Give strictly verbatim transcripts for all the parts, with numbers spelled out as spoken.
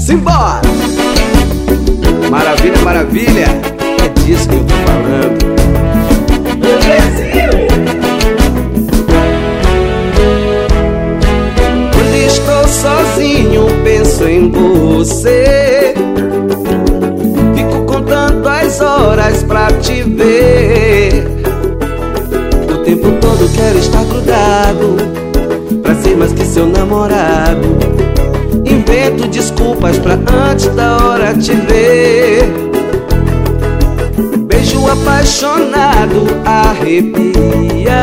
Simbora! Maravilha, maravilha! É disso que eu tô falando. Quando estou sozinho, penso em você. Fico contando as horas pra te ver. O tempo todo quero estar grudado, pra ser mais que seu namorado. Invento desculpas pra antes da hora te ver. Beijo apaixonado arrepia.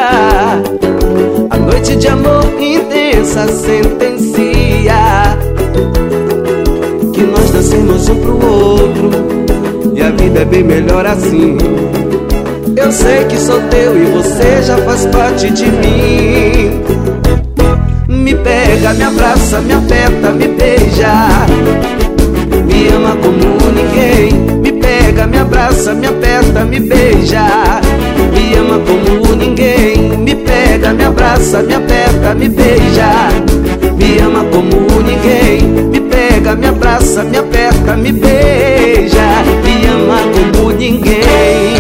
A noite de amor intensa sentencia que nós nascemos um pro outro e a vida é bem melhor assim. Eu sei que sou teu e você já faz parte de mim. Me pega, me abraça, me aperta, me beija. Me ama como ninguém. Me pega, me abraça, me aperta, me beija. Me ama como ninguém. Me pega, me abraça, me aperta, me beija. Me ama como ninguém. Me pega, me abraça, me aperta, me beija. Me ama como ninguém.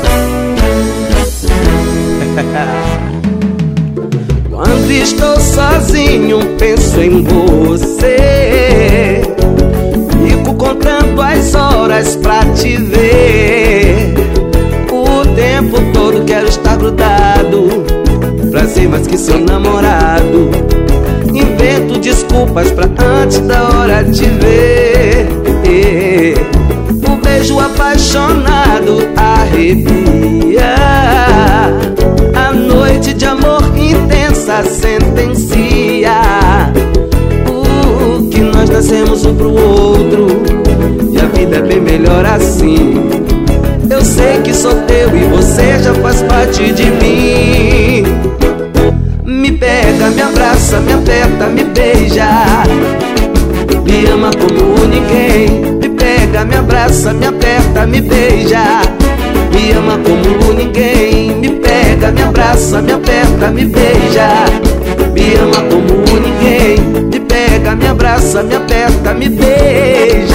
Quando estou sozinho, penso em você. Fico contando as horas pra te ver. O tempo todo quero estar grudado, pra ser mais que seu namorado. Invento desculpas pra antes da hora te ver. O beijo apaixonado arrepia. A noite de amor intensa sentencia o que nós nascemos um pro outro e a vida é bem melhor assim. Eu sei que sou teu e você já faz parte de mim. Me pega, me abraça, me aperta, me beija. Me ama como ninguém. Me pega, me abraça, me aperta, me beija. Me ama como ninguém. Me pega, me abraça, me aperta, me beija. Me ama como ninguém. Me pega, me abraça, me aperta, me beija.